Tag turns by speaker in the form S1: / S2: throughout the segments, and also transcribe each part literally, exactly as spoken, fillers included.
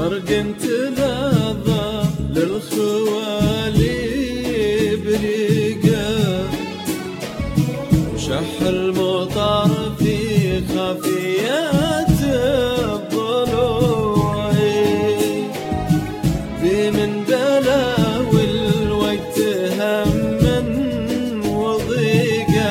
S1: برق تلظى للخوالي بريقه، وشح المطر في خفيات الضلوع، في من بلا والوقت هم وضيقه،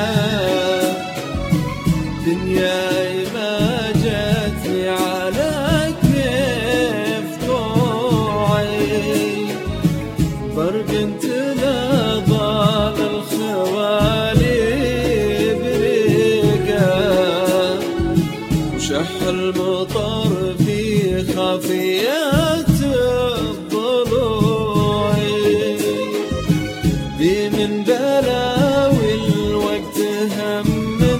S1: دنياي ما جاتني على كيف طوعي، برق تلظى للخوالي بريقه، وشح المطر في خفيات الضلوع، بي من بلاوي الوقت هم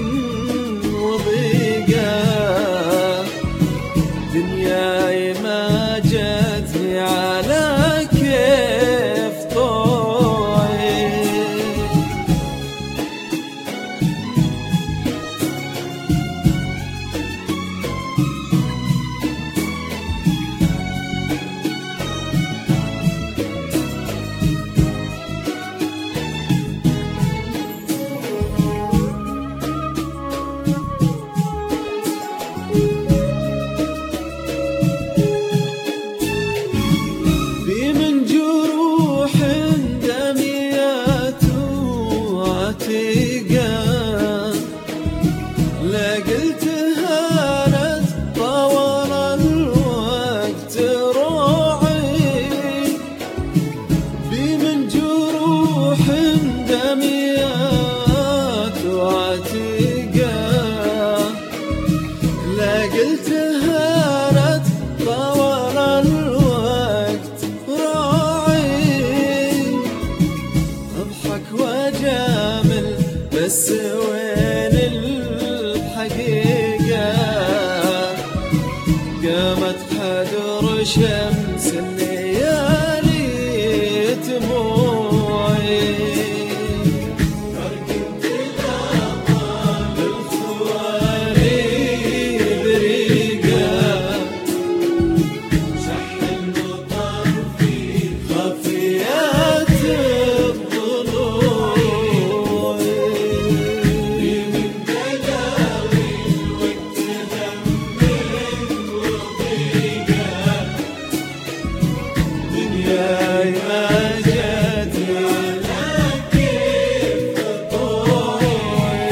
S1: وضيقه، دنياي ما جاتني على كيف طوعي. لا قلت هانت طول الوقت روعي، بي من جروح دميات وعتيقة، لا قلت هانت طول الوقت روعي، اضحك واجامل بس وين الحقيقة، قامت حدر شمس الليالي دموعي، برق تلظى للخوالي بريقه، شح المطر في خفيات الضلوع، بي من بلاوي الوقت هم وضيقه، دنياي ما جاتني على كيف طوعي.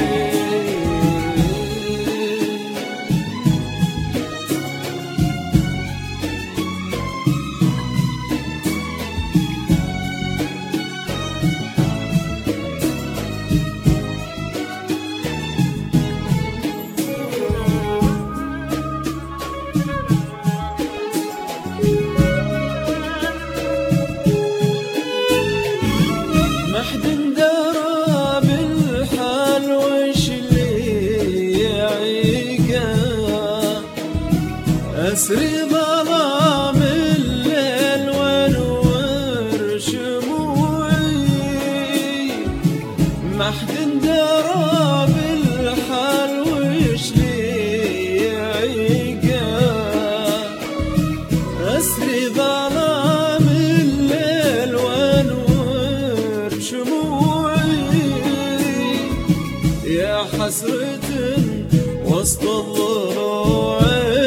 S1: ما حد درى بالحال وش اللي يعيقه، أسري ظلام الليل وانور شموعي، ما حد درى بالحال وش اللي يعيقه، أسري ظلام الليل وانور شموعي، يا حسرة وسط الضلوع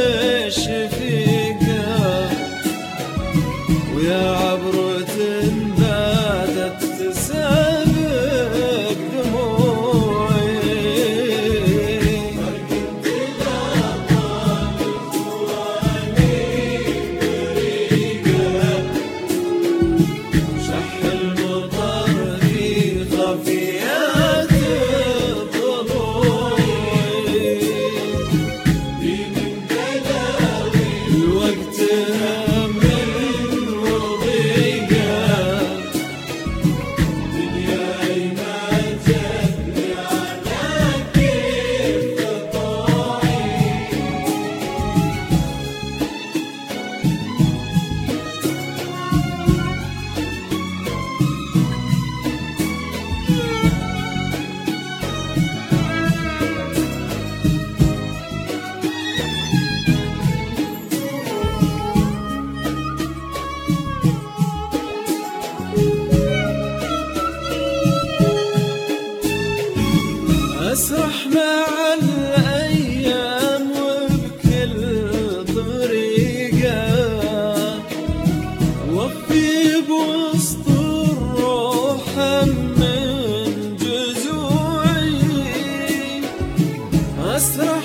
S1: الشفيقة، ويا عبرة باتت تسابق دموعي، برق تلظى للخوالي بريقه، شح المطر في خفيات الضلوع، واسرح مع الأيام وبكل طريقة، وفي بوسط الروح من جذوعي أسرح